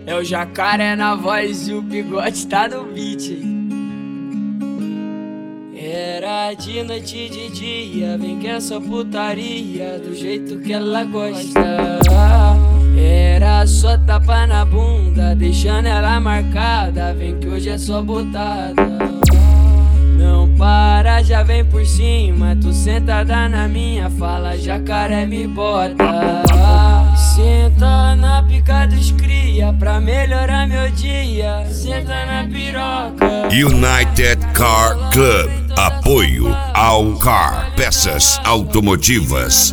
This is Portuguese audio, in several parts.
É o Jacaré na voz e o Bigode tá no beat, hein? Era de noite e de dia, vem que essa putaria do jeito que ela gosta. Era só tapa na bunda, deixando ela marcada, vem que hoje é só botada. Não para, já vem por cima, tu sentada na minha fala, Jacaré me bota. Senta na pica dos cria, pra melhorar meu dia, senta na piroca. United Car Club, apoio ao Car Peças Automotivas.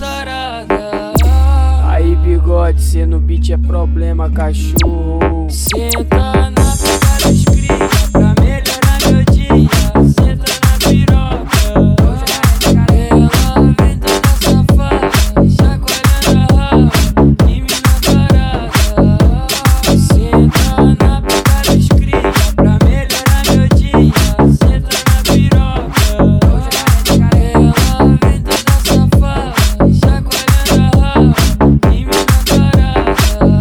Aí Bigode, cê no beat é problema, cachorro. Senta na pica dos cria, pra melhorar meu dia, senta na piroca. Ela vem toda safada, chacoalhando a raba, e mina tarada. Senta na pica dos cria, pra melhorar meu dia, senta na piroca. Ela vem toda safada, chacoalhando a raba, e mina tarada.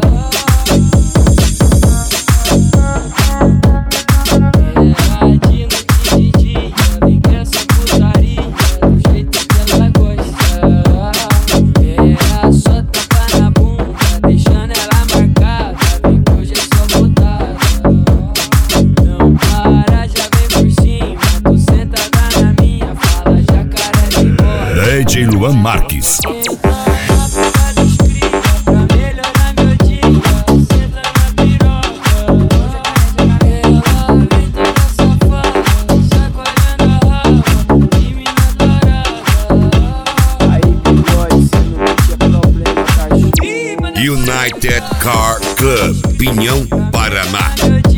Era de noite e de dia, vem que essa putaria do jeito que ela gosta. Era só tapa na bunda, deixando ela marcada, vem que hoje é só botada. Não para, já vem por cima, tu sentada na minha fala, Jacaré me bota. DJ Luan Marques. Senta na pica dos cria, pra melhorar meu dia, senta na piroca. Ela vem toda safada, chacoalhando a raba, e mina tarada. Aí Bigode, cê no beat é problema, cachorro. United Car Club, Pinhão, Paraná.